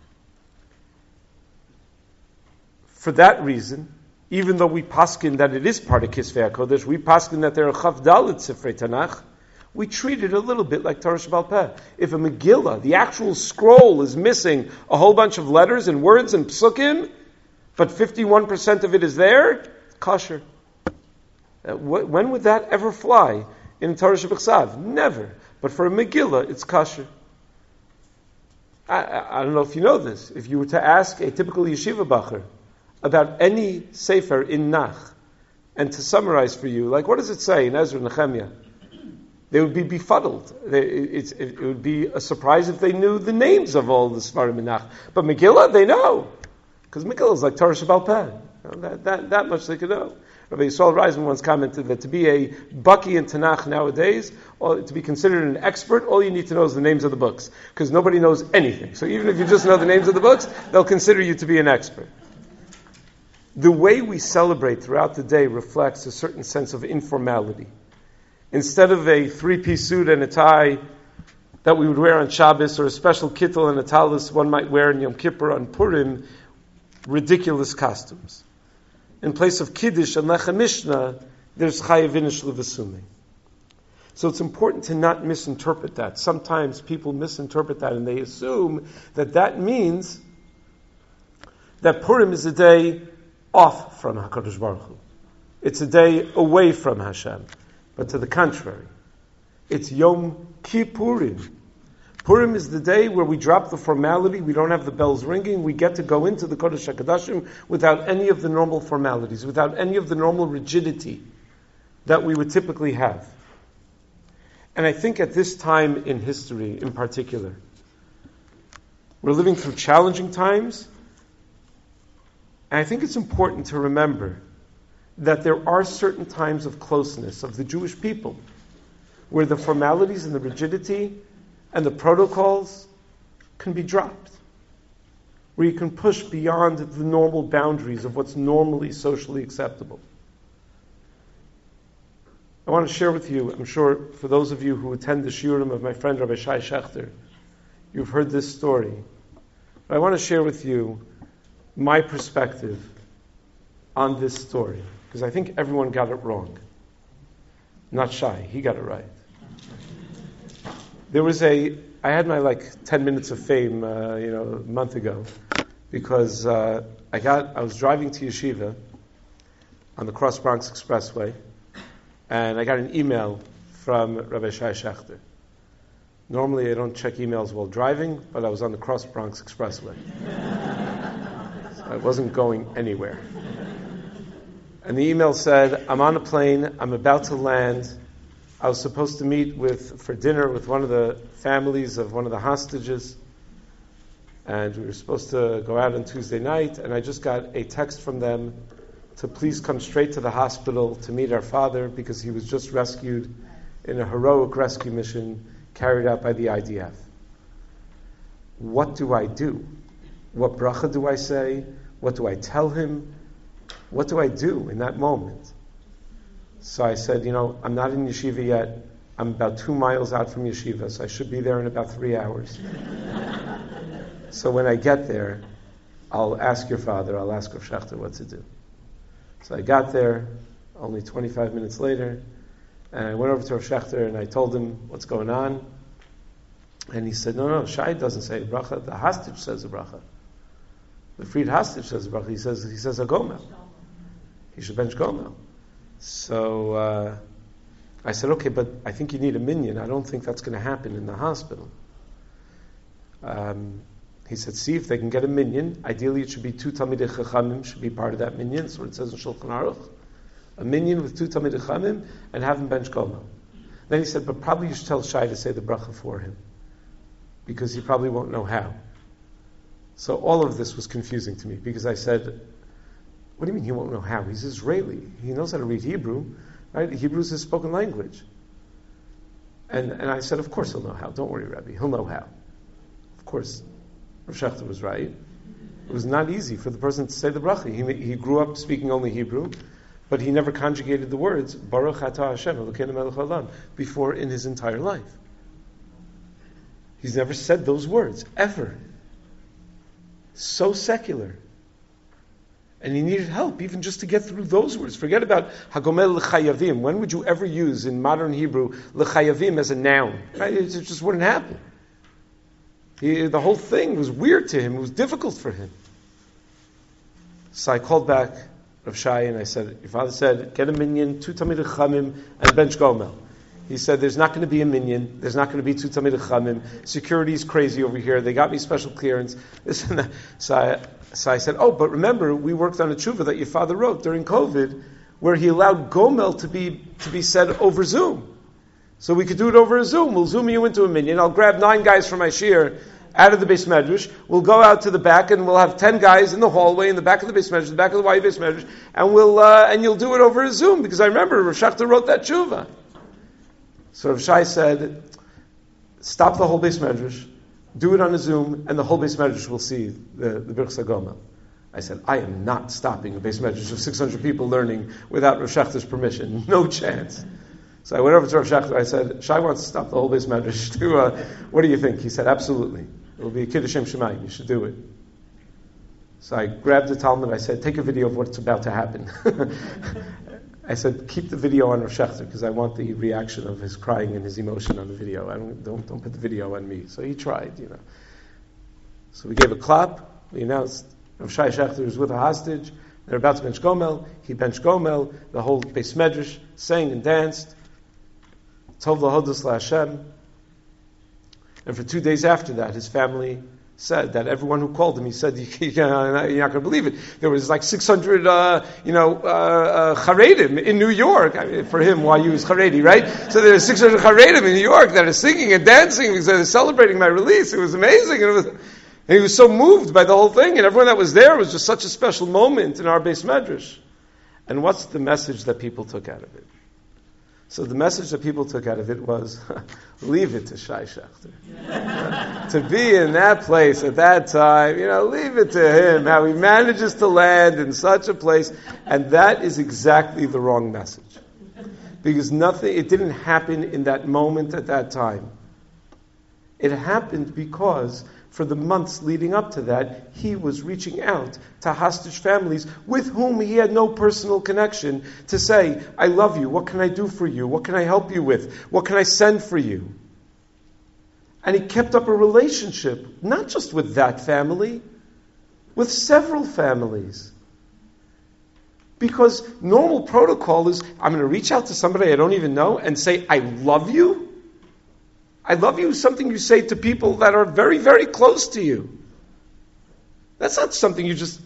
For that reason, even though we paskin that it is part of Kisvei HaKodesh, we paskin that there are Chaf Dalet Sifrei Tanakh, we treat it a little bit like Torah Shebal Peh. If a Megillah, the actual scroll, is missing a whole bunch of letters and words and psukim, but 51% of it is there, kosher. When would that ever fly in Torah Shebechsav? Never. But for a Megillah, it's kosher. I don't know if you know this. If you were to ask a typical yeshiva bacher about any sefer in Nach, and to summarize for you, like what does it say in Ezra and Nehemiah? They would be befuddled. It would be a surprise if they knew the names of all the Svarim in Nach. But Megillah, they know. Because Megillah is like Torah Shebal Peh. That much they could know. Rabbi Yisrael Reisman once commented that to be a baki in Tanakh nowadays, or to be considered an expert, all you need to know is the names of the books. Because nobody knows anything. So even if you just know the names of the books, they'll consider you to be an expert. The way we celebrate throughout the day reflects a certain sense of informality. Instead of a three-piece suit and a tie that we would wear on Shabbos, or a special kittel and a talis one might wear in Yom Kippur on Purim, ridiculous costumes. In place of Kiddush and Lechem Mishnah, there's Chayav Inish Levasumi. So it's important to not misinterpret that. Sometimes people misinterpret that and they assume that means that Purim is a day off from HaKadosh Baruch Hu. It's a day away from Hashem. But to the contrary, It's Yom Kippurim. Purim is the day where we drop the formality, we don't have the bells ringing, we get to go into the Kodesh HaKodashim without any of the normal formalities, without any of the normal rigidity that we would typically have. And I think at this time in history in particular, we're living through challenging times, and I think it's important to remember that there are certain times of closeness of the Jewish people where the formalities and the rigidity and the protocols can be dropped, where you can push beyond the normal boundaries of what's normally socially acceptable. I want to share with you, I'm sure for those of you who attend the shiurim of my friend Rabbi Shai Shechter, you've heard this story. But I want to share with you my perspective on this story, because I think everyone got it wrong. Not Shai, he got it right. I had my 10 minutes of fame, a month ago, because I was driving to yeshiva on the Cross Bronx Expressway, and I got an email from Rabbi Shai Shechter. Normally I don't check emails while driving, but I was on the Cross Bronx Expressway. So I wasn't going anywhere. And the email said, I'm on a plane, I'm about to land. I was supposed to meet for dinner with one of the families of one of the hostages, and we were supposed to go out on Tuesday night, and I just got a text from them to please come straight to the hospital to meet our father because he was just rescued in a heroic rescue mission carried out by the IDF. What do I do? What bracha do I say? What do I tell him? What do I do in that moment? So I said, I'm not in yeshiva yet. I'm about 2 miles out from yeshiva, so I should be there in about 3 hours. So when I get there, I'll ask your father, I'll ask Rav Shechter what to do. So I got there, only 25 minutes later, and I went over to Rav Shechter and I told him what's going on. And he said, no, Shai doesn't say a bracha, the hostage says a bracha. The freed hostage says a bracha. He says a gomel. He should bench gomel. So I said, okay, but I think you need a minyan. I don't think that's going to happen in the hospital. He said, see if they can get a minyan. Ideally, it should be 2 Talmidei Chachamim should be part of that minyan. So it says in Shulchan Aruch, a minyan with 2 Talmidei Chachamim and have him bench gomel. Then he said, but probably you should tell Shai to say the bracha for him because he probably won't know how. So all of this was confusing to me because I said, what do you mean he won't know how? He's Israeli. He knows how to read Hebrew. Right? Hebrew is his spoken language. And I said, of course he'll know how. Don't worry, Rabbi. He'll know how. Of course, Rav Shechter was right. It was not easy for the person to say the bracha. He grew up speaking only Hebrew, but he never conjugated the words Baruch Atah Hashem Elokeinu Melech Haolam before in his entire life. He's never said those words, ever. So secular. And he needed help, even just to get through those words. Forget about Hagomel L'chayavim. When would you ever use in modern Hebrew L'chayavim as a noun? Right? It just wouldn't happen. The whole thing was weird to him. It was difficult for him. So I called back Rav Shai and I said, your father said, get a minyan, 2 Talmidei Chachamim, and bench gomel. He said, there's not going to be a minyan. There's not going to be 2 Talmidei Chachamim. Security's crazy over here. They got me special clearance. This and that. So I said, but remember, we worked on a tshuva that your father wrote during COVID, where he allowed gomel to be said over Zoom. So we could do it over a Zoom. We'll Zoom you into a minyan. I'll grab 9 guys from my shir out of the Beis Medrash. We'll go out to the back and we'll have 10 guys in the hallway in the back of the Beis Medrash, the back of the YU Beis Medrash, and you'll do it over a Zoom because I remember Rav Shechter wrote that tshuva. So Rav Shai said, stop the whole Beis Medrash. Do it on a Zoom, and the whole Beis Medrash will see the Birchas HaGomel. I said, I am not stopping a Beis Medrash of 600 people learning without Rav Shechter's permission. No chance. So I went over to Rav Shechter. I said, Shai wants to stop the whole Beis Medrash. What do you think? He said, absolutely. It will be a Kiddush Shem Shemayim. You should do it. So I grabbed the Talmud. I said, take a video of what's about to happen. I said, keep the video on Rav Shechter because I want the reaction of his crying and his emotion on the video. Don't put the video on me. So he tried, So we gave a clap. We announced Rav Shai Shechter is with a hostage. They're about to bench gomel. He benched gomel. The whole Beis Medrash sang and danced. Tov Lahodos LaHashem. And for 2 days after that, his family said that everyone who called him, he said, you're not going to believe it. There was like 600, Charedim in New York. I mean, for him, YU is Charedi, right? So there's 600 Charedim in New York that are singing and dancing because they're celebrating my release. It was amazing. And he was so moved by the whole thing. And everyone that was there was just such a special moment in our Beis Medrash. And what's the message that people took out of it? So the message that people took out of it was, leave it to Shai Shechter. To be in that place at that time, leave it to him, how he manages to land in such a place. And that is exactly the wrong message. Because it didn't happen in that moment at that time. It happened because for the months leading up to that, he was reaching out to hostage families with whom he had no personal connection to say, I love you, what can I do for you, what can I help you with, what can I send for you? And he kept up a relationship, not just with that family, with several families. Because normal protocol is, I'm going to reach out to somebody I don't even know and say, I love you. I love you is something you say to people that are very, very close to you. That's not something you just...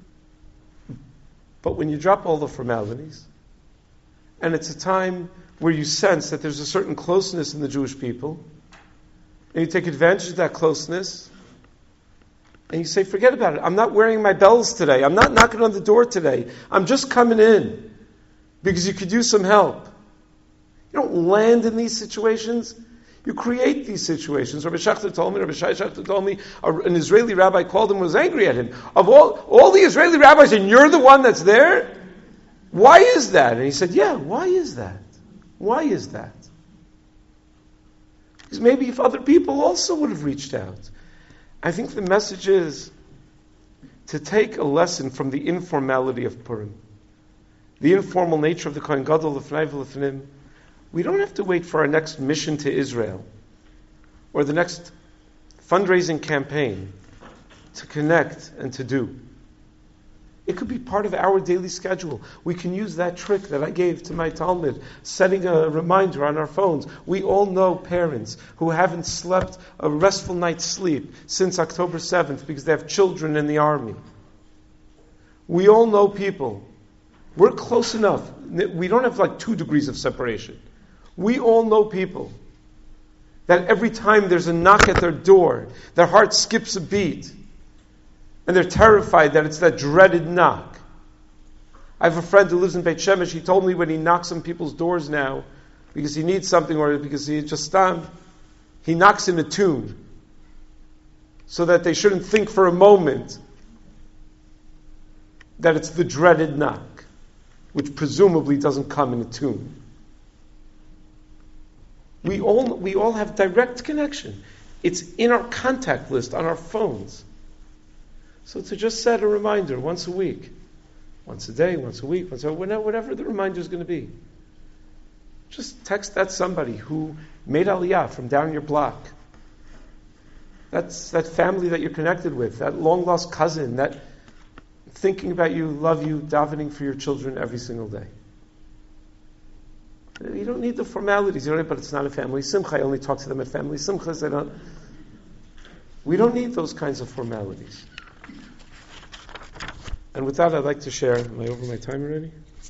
But when you drop all the formalities, and it's a time where you sense that there's a certain closeness in the Jewish people, and you take advantage of that closeness, and you say, forget about it. I'm not wearing my bells today. I'm not knocking on the door today. I'm just coming in because you could use some help. You don't land in these situations. You create these situations. Rabbi Shai Shechter told me, an Israeli rabbi called him, was angry at him. Of all the Israeli rabbis, and you're the one that's there? Why is that? And he said, yeah, why is that? Why is that? Because maybe if other people also would have reached out. I think the message is to take a lesson from the informality of Purim. The informal nature of the Kohen Gadol, Lefnai v'Lefnim. We don't have to wait for our next mission to Israel or the next fundraising campaign to connect and to do. It could be part of our daily schedule. We can use that trick that I gave to my Talmud, setting a reminder on our phones. We all know parents who haven't slept a restful night's sleep since October 7th because they have children in the army. We all know people. We're close enough. We don't have like 2 degrees of separation. We all know people that every time there's a knock at their door, their heart skips a beat. And they're terrified that it's that dreaded knock. I have a friend who lives in Beit Shemesh. He told me when he knocks on people's doors now, because he needs something or because he he knocks in a tune. So that they shouldn't think for a moment that it's the dreaded knock, which presumably doesn't come in a tune. We all have direct connection. It's in our contact list on our phones. So to just set a reminder once a week, once a day, once a week, whatever the reminder is going to be. Just text that somebody who made Aliyah from down your block. That's that family that you're connected with, that long lost cousin, that thinking about you, love you, davening for your children every single day. You don't need the formalities, but it's not a family simcha. I only talk to them at family simchas. We don't need those kinds of formalities. And with that, I'd like to share. Am I over my time already?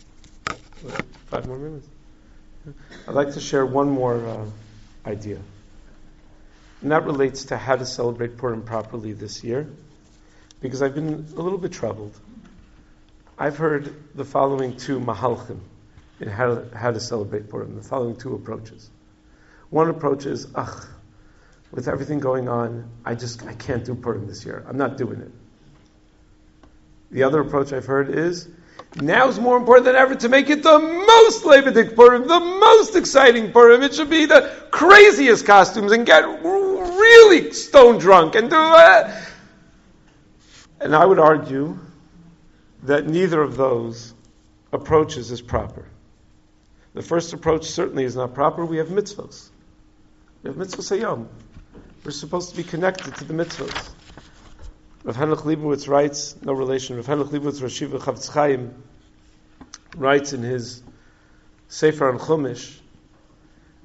5 more minutes. I'd like to share one more idea. And that relates to how to celebrate Purim properly this year. Because I've been a little bit troubled. I've heard the following 2 mahalchim in how to celebrate Purim, the following 2 approaches. One approach is, with everything going on, I can't do Purim this year. I'm not doing it. The other approach I've heard is, now is more important than ever to make it the most Leibedik Purim, the most exciting Purim. It should be the craziest costumes and get really stone drunk and do that. And I would argue that neither of those approaches is proper. The first approach certainly is not proper. We have mitzvos. We have mitzvos hayom. We're supposed to be connected to the mitzvos. Rav Henoch Leibowitz writes, no relation, Rav Henoch Leibowitz, Rosh Yeshiva Chavetz Chaim, writes in his Sefer on Chumash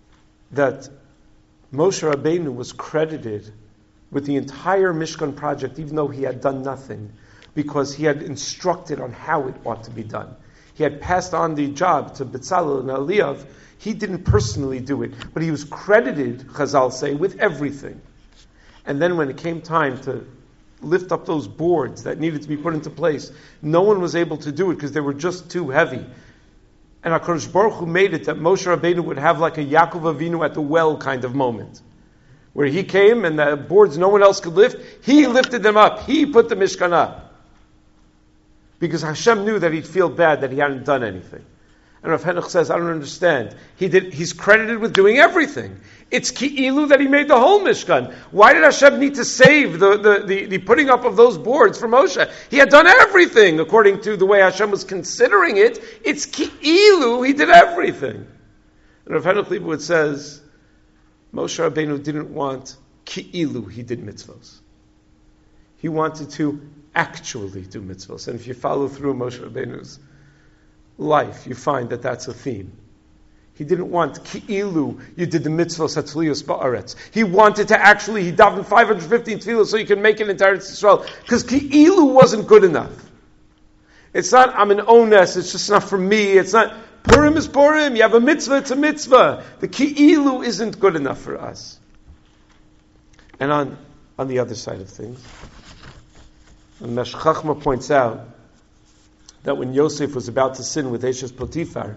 that Moshe Rabbeinu was credited with the entire Mishkan project, even though he had done nothing, because he had instructed on how it ought to be done. He had passed on the job to Bezalel and Eliyav. He didn't personally do it, but he was credited, Chazal say, with everything. And then when it came time to lift up those boards that needed to be put into place, no one was able to do it because they were just too heavy. And HaKadosh Baruch Hu made it that Moshe Rabbeinu would have like a Yaakov Avinu at the well kind of moment, where he came and the boards no one else could lift, he lifted them up. He put the Mishkan up. Because Hashem knew that he'd feel bad that he hadn't done anything. And Rav Henoch says, I don't understand. He's credited with doing everything. It's ki'ilu that he made the whole Mishkan. Why did Hashem need to save the putting up of those boards for Moshe? He had done everything according to the way Hashem was considering it. It's ki'ilu, he did everything. And Rav Henoch Leibowitz says, Moshe Rabbeinu didn't want ki'ilu, he did mitzvos. He wanted to actually do mitzvos. And if you follow through Moshe Rabbeinu's life, you find that that's a theme. He didn't want ki'ilu, you did the mitzvos hatzliyos ba'aretz. He wanted to actually, he davened 515 tefillah so you can make it into Eretz Yisrael. Because ki'ilu wasn't good enough. It's not, I'm an ones, it's just not for me. It's not, Purim is Purim, you have a mitzvah, it's a mitzvah. The ki'ilu isn't good enough for us. And on the other side of things, and Mesh Chachma points out that when Yosef was about to sin with Eshes Potiphar,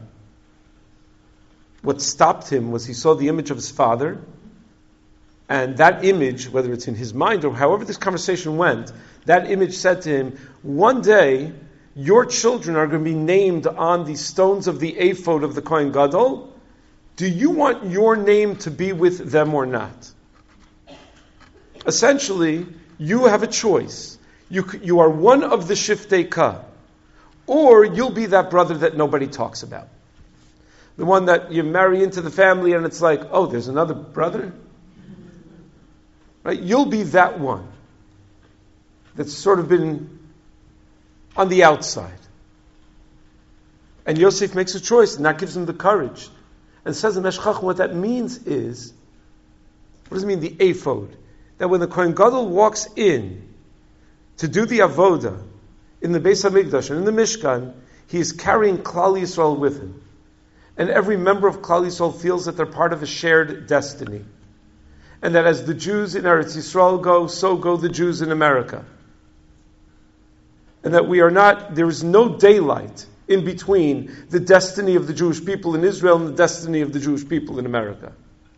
what stopped him was he saw the image of his father, and that image, whether it's in his mind or however this conversation went, that image said to him, one day your children are going to be named on the stones of the ephod of the Kohen Gadol. Do you want your name to be with them or not? Essentially, you have a choice. You are one of the Shiftei Ka, or you'll be that brother that nobody talks about. The one that you marry into the family and it's like, oh, there's another brother? Right? You'll be that one that's sort of been on the outside. And Yosef makes a choice, and that gives him the courage. And says in Meshchach, what that means is, what does it mean, the ephod? That when the Kohen Gadol walks in to do the avoda in the Beis HaMikdash and in the Mishkan, he is carrying Klal Yisrael with him. And every member of Klal Yisrael feels that they're part of a shared destiny. And that as the Jews in Eretz Yisrael go, so go the Jews in America. And that there is no daylight in between the destiny of the Jewish people in Israel and the destiny of the Jewish people in America.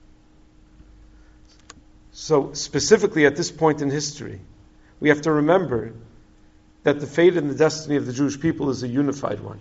So specifically at this point in history, we have to remember that the fate and the destiny of the Jewish people is a unified one.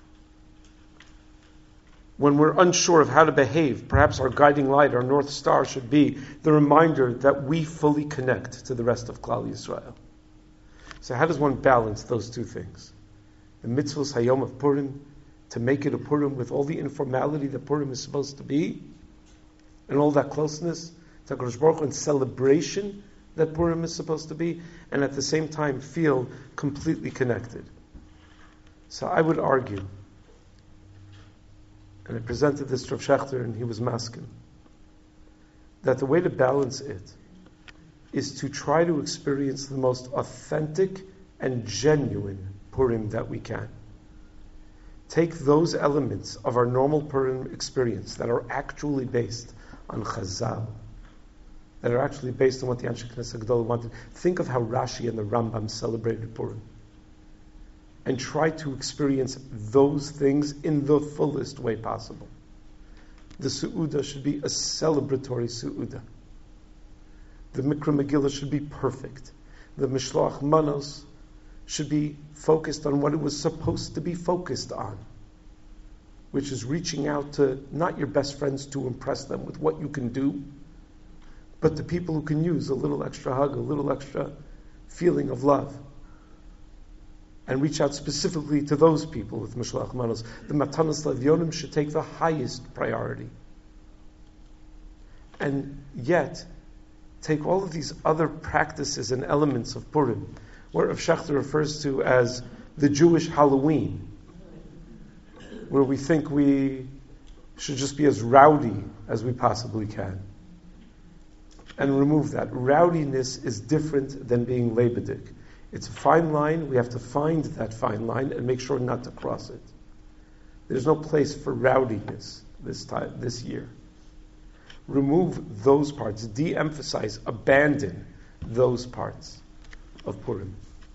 When we're unsure of how to behave, perhaps our guiding light, our North Star, should be the reminder that we fully connect to the rest of Klal Yisrael. So how does one balance those two things? The mitzvahs hayom of Purim, to make it a Purim with all the informality that Purim is supposed to be, and all that closeness to HaKadosh Baruch Hu and celebration that Purim is supposed to be, and at the same time feel completely connected. So I would argue, and I presented this to Rav Shechter and he was masking, that the way to balance it is to try to experience the most authentic and genuine Purim that we can. Take those elements of our normal Purim experience that are actually based on Chazal, that are actually based on what the Anshe Knesset Gedolah wanted. Think of how Rashi and the Rambam celebrated Purim. And try to experience those things in the fullest way possible. The Su'udah should be a celebratory Su'udah. The Mikra Megillah should be perfect. The Mishloach Manos should be focused on what it was supposed to be focused on, which is reaching out to not your best friends to impress them with what you can do, but the people who can use a little extra hug, a little extra feeling of love. And reach out specifically to those people with Mishloach Manos. The Matanos Levyonim should take the highest priority. And yet, take all of these other practices and elements of Purim, what Rav Shechter refers to as the Jewish Halloween, where we think we should just be as rowdy as we possibly can. And remove that. Rowdiness is different than being lebedik. It's a fine line. We have to find that fine line and make sure not to cross it. There's no place for rowdiness this year. Remove those parts. De-emphasize, abandon those parts of Purim.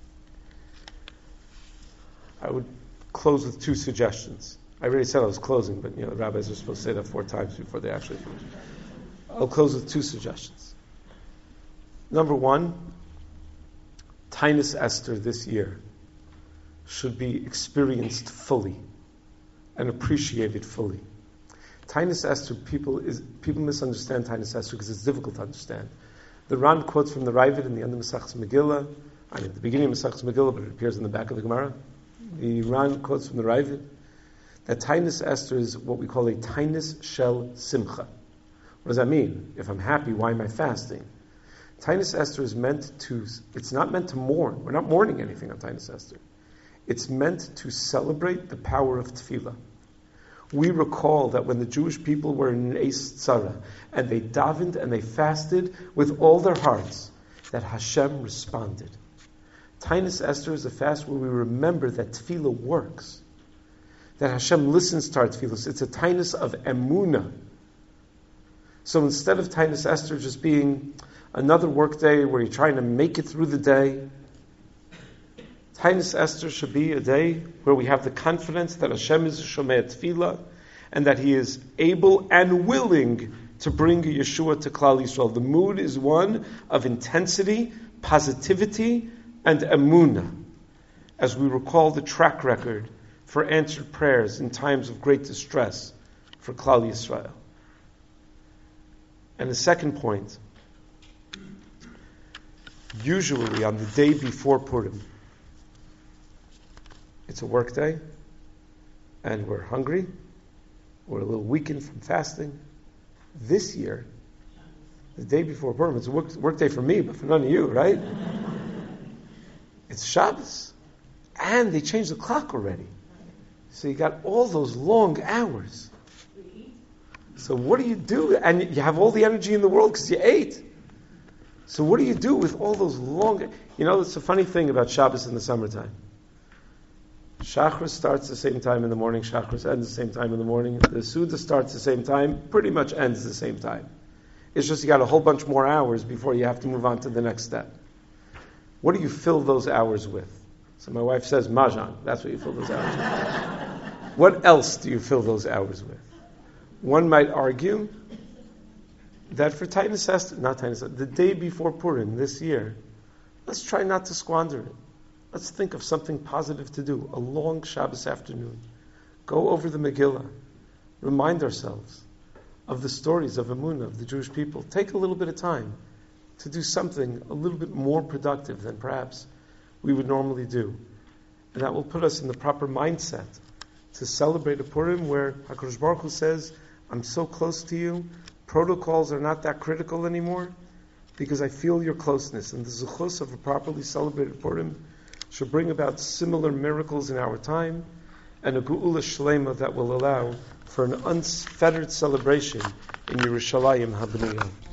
I would close with 2 suggestions. I already said I was closing, but the rabbis are supposed to say that 4 times before they actually finish. I'll close with 2 suggestions. Number 1, Tainus Esther this year should be experienced fully and appreciated fully. Tainus Esther, people misunderstand Tainus Esther because it's difficult to understand. The Ran quotes from the Ravid in the end of Masechtas Megillah, at the beginning of Masechtas Megillah, but it appears in the back of the Gemara. The Ran quotes from the Ravid that Tainus Esther is what we call a Tainus Shel Simcha. What does that mean? If I'm happy, why am I fasting? Tainus Esther is it's not meant to mourn. We're not mourning anything on Tainus Esther. It's meant to celebrate the power of tefillah. We recall that when the Jewish people were in Eis Tzara, and they davened and they fasted with all their hearts, that Hashem responded. Tainus Esther is a fast where we remember that tefillah works, that Hashem listens to our tefillah. It's a Tainus of emunah. So instead of Tainus Esther just being another work day where you're trying to make it through the day, Tainus Esther should be a day where we have the confidence that Hashem is a Shomei Tefillah and that He is able and willing to bring Yeshua to Klal Yisrael. The mood is one of intensity, positivity, and emunah, as we recall the track record for answered prayers in times of great distress for Klal Yisrael. And the second point, usually on the day before Purim, it's a work day, and we're hungry, we're a little weakened from fasting. This year, the day before Purim, it's a work day for me, but for none of you, right? It's Shabbos, and they changed the clock already. So you got all those long hours. So what do you do? And you have all the energy in the world because you ate. So what do you do with all those long... it's a funny thing about Shabbos in the summertime. Shachris starts the same time in the morning, Shachris ends the same time in the morning. The Suda starts the same time, pretty much ends the same time. It's just you got a whole bunch more hours before you have to move on to the next step. What do you fill those hours with? So my wife says, Mahjong. That's what you fill those hours with. What else do you fill those hours with? One might argue that for the day before Purim this year, let's try not to squander it. Let's think of something positive to do. A long Shabbos afternoon. Go over the Megillah. Remind ourselves of the stories of Emunah, of the Jewish people. Take a little bit of time to do something a little bit more productive than perhaps we would normally do. And that will put us in the proper mindset to celebrate a Purim where HaKadosh Baruch Hu says, I'm so close to you, protocols are not that critical anymore, because I feel your closeness. And the zuchus of a properly celebrated Purim should bring about similar miracles in our time, and a geula shlema that will allow for an unfettered celebration in Yerushalayim HaBniyah.